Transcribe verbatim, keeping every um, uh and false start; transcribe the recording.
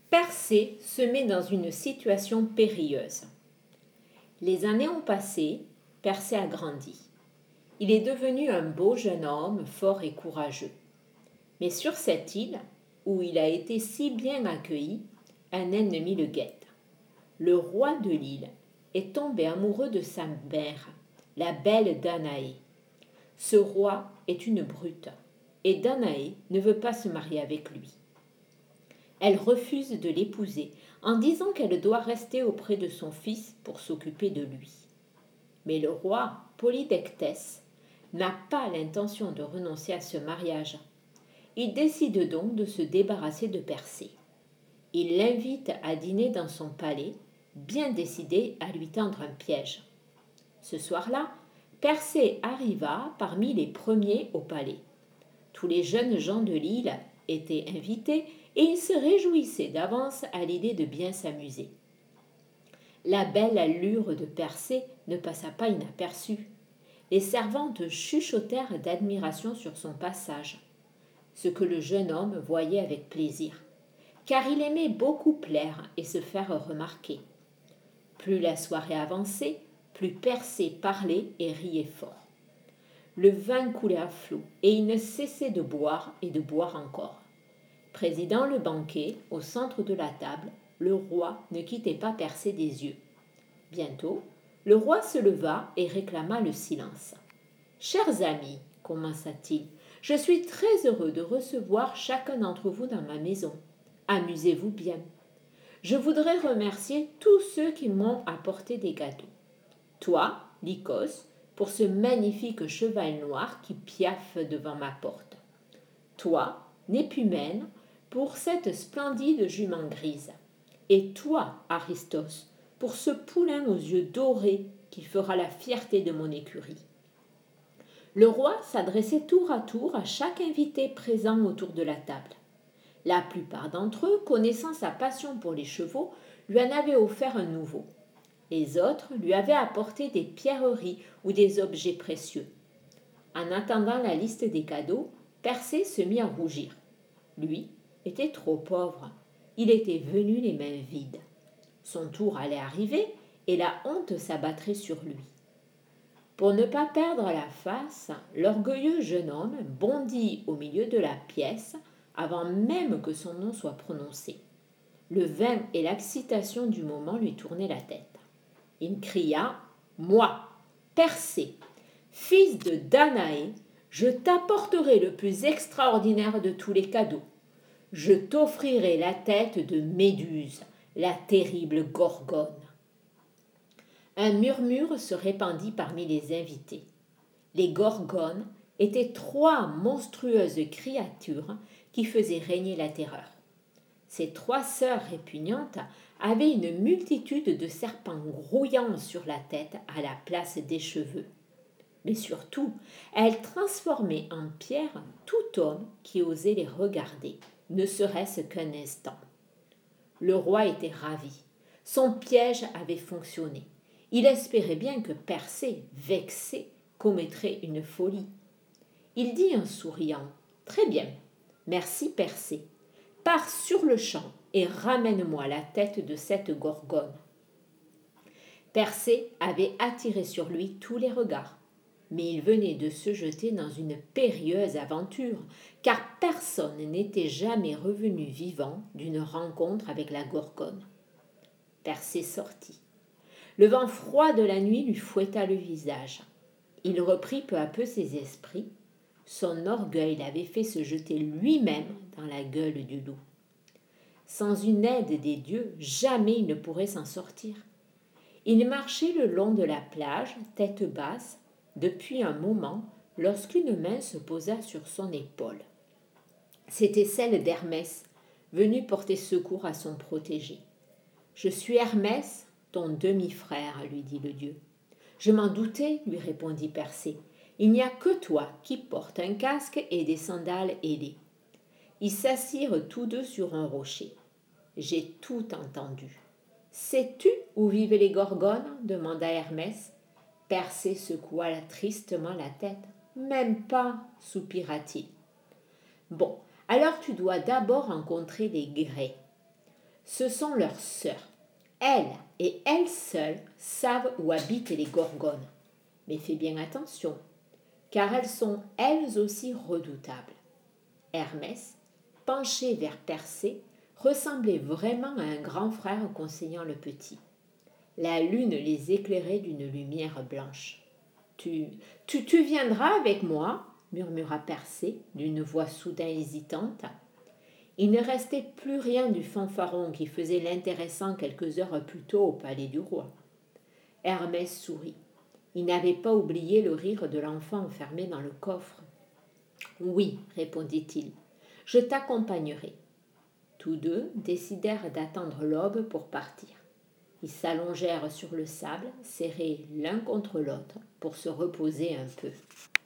Persée se met dans une situation périlleuse. Les années ont passé, Persée a grandi. Il est devenu un beau jeune homme, fort et courageux. Mais sur cette île, où il a été si bien accueilli, un ennemi le guette. Le roi de l'île est tombé amoureux de sa mère, la belle Danaé. Ce roi est une brute, et Danaé ne veut pas se marier avec lui. Elle refuse de l'épouser en disant qu'elle doit rester auprès de son fils pour s'occuper de lui. Mais le roi Polydectès n'a pas l'intention de renoncer à ce mariage. Il décide donc de se débarrasser de Persée. Il l'invite à dîner dans son palais, bien décidé à lui tendre un piège. Ce soir-là, Persée arriva parmi les premiers au palais. Tous les jeunes gens de l'île étaient invités et ils se réjouissaient d'avance à l'idée de bien s'amuser. La belle allure de Persée ne passa pas inaperçue. Les servantes chuchotèrent d'admiration sur son passage, ce que le jeune homme voyait avec plaisir, car il aimait beaucoup plaire et se faire remarquer. Plus la soirée avançait, plus Persée parlait et riait fort. Le vin coulait à flots et il ne cessait de boire et de boire encore. Présidant le banquet, au centre de la table, le roi ne quittait pas Persée des yeux. Bientôt, le roi se leva et réclama le silence. « Chers amis, commença-t-il, je suis très heureux de recevoir chacun d'entre vous dans ma maison. Amusez-vous bien. Je voudrais remercier tous ceux qui m'ont apporté des gâteaux. Toi, Lycos, pour ce magnifique cheval noir qui piaffe devant ma porte. Toi, Népumène, pour cette splendide jument grise. Et toi, Aristos, pour ce poulain aux yeux dorés qui fera la fierté de mon écurie. » Le roi s'adressait tour à tour à chaque invité présent autour de la table. La plupart d'entre eux, connaissant sa passion pour les chevaux, lui en avaient offert un nouveau. Les autres lui avaient apporté des pierreries ou des objets précieux. En attendant la liste des cadeaux, Persée se mit à rougir. Lui était trop pauvre. Il était venu les mains vides. Son tour allait arriver et la honte s'abattrait sur lui. Pour ne pas perdre la face, l'orgueilleux jeune homme bondit au milieu de la pièce avant même que son nom soit prononcé. Le vin et l'excitation du moment lui tournaient la tête. Il cria « Moi, Persée, fils de Danaé, je t'apporterai le plus extraordinaire de tous les cadeaux. Je t'offrirai la tête de Méduse, la terrible Gorgone. » Un murmure se répandit parmi les invités. Les Gorgones étaient trois monstrueuses créatures qui faisaient régner la terreur. Ces trois sœurs répugnantes avaient une multitude de serpents grouillants sur la tête à la place des cheveux. Mais surtout, elles transformaient en pierre tout homme qui osait les regarder, ne serait-ce qu'un instant. Le roi était ravi. Son piège avait fonctionné. Il espérait bien que Persée, vexé, commettrait une folie. Il dit en souriant « Très bien, merci Persée. Pars sur le champ et ramène-moi la tête de cette Gorgone. » Persée avait attiré sur lui tous les regards, mais il venait de se jeter dans une périlleuse aventure, car personne n'était jamais revenu vivant d'une rencontre avec la Gorgone. Persée sortit. Le vent froid de la nuit lui fouetta le visage. Il reprit peu à peu ses esprits. Son orgueil l'avait fait se jeter lui-même dans la gueule du loup. Sans une aide des dieux, jamais il ne pourrait s'en sortir. Il marchait le long de la plage, tête basse, depuis un moment, lorsqu'une main se posa sur son épaule. C'était celle d'Hermès, venu porter secours à son protégé. « Je suis Hermès, ton demi-frère, lui dit le dieu. « Je m'en doutais, lui répondit Persée. Il n'y a que toi qui portes un casque et des sandales ailées. » Ils s'assirent tous deux sur un rocher. J'ai tout entendu. « Sais-tu où vivent les Gorgones ?» demanda Hermès. Persée secoua tristement la tête. « Même pas, soupira-t-il. Bon, alors tu dois d'abord rencontrer les Grès. Ce sont leurs sœurs. Elles, et elles seules, savent où habitent les gorgones. Mais fais bien attention, car elles sont elles aussi redoutables. Hermès, penché vers Persée, ressemblait vraiment à un grand frère conseillant le petit. La lune les éclairait d'une lumière blanche. Tu, tu, tu viendras avec moi, murmura Persée d'une voix soudain hésitante. Il ne restait plus rien du fanfaron qui faisait l'intéressant quelques heures plus tôt au palais du roi. Hermès sourit. Il n'avait pas oublié le rire de l'enfant enfermé dans le coffre. Oui, répondit-il, je t'accompagnerai. Tous deux décidèrent d'attendre l'aube pour partir. Ils s'allongèrent sur le sable, serrés l'un contre l'autre, pour se reposer un peu.